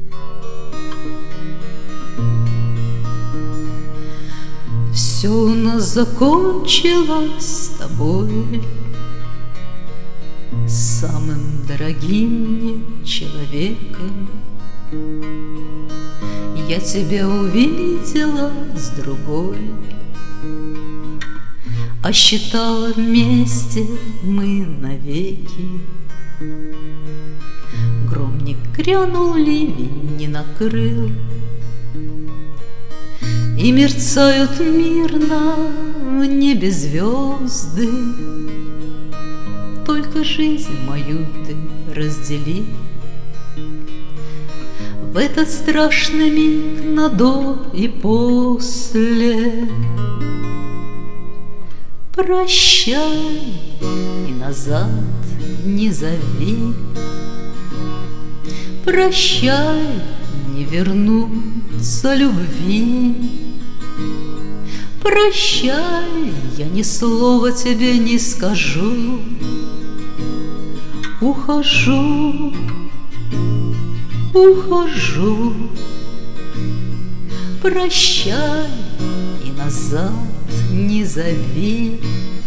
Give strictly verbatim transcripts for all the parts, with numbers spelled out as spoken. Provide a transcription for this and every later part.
Все у нас закончилось с тобой, самым дорогим мне человеком. Я тебя увидела с другой, а считала вместе мы навеки. Гром не грянул, ливень не накрыл, и мерцают мирно в небе звезды. Только жизнь мою ты раздели в этот страшный миг на до и после. Прощай и назад не зови, прощай, не вернуться любви. Прощай, я ни слова тебе не скажу. Ухожу, ухожу. Прощай и назад не зови.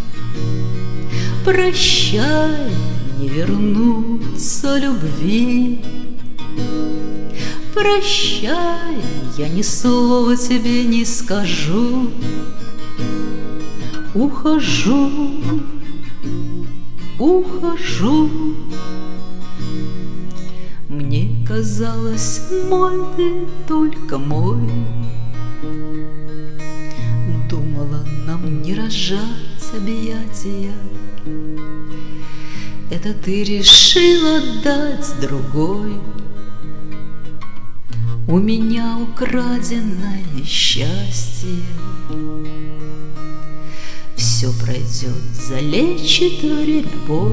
Прощай, не вернуться любви. Прощай, я ни слова тебе не скажу. Ухожу, ухожу. Мне казалось, мой ты только мой. Думала, нам не разжать объятия. Это ты решила дать другой. У меня украденное счастье. Все пройдет, залечит время боль.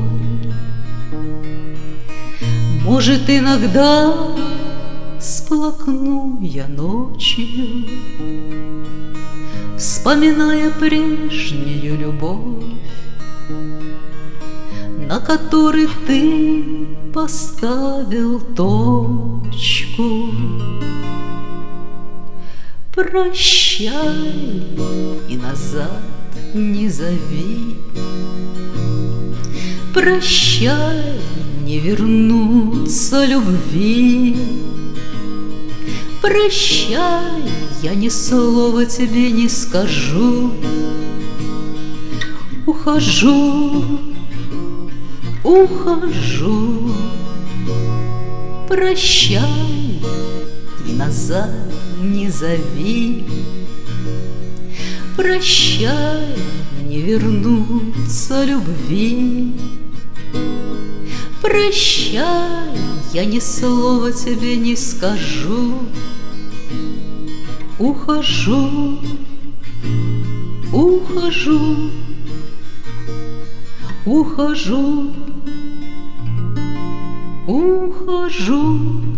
Может, иногда сплакну я ночью, вспоминая прежнюю любовь, на которой ты поставил точку. Прощай и назад не зови. Прощай, не вернуться любви. Прощай, я ни слова тебе не скажу. Ухожу, ухожу. Прощай и назад не зови. Прощай, не вернуться любви. Прощай, я ни слова тебе не скажу. Ухожу, ухожу, ухожу, ухожу.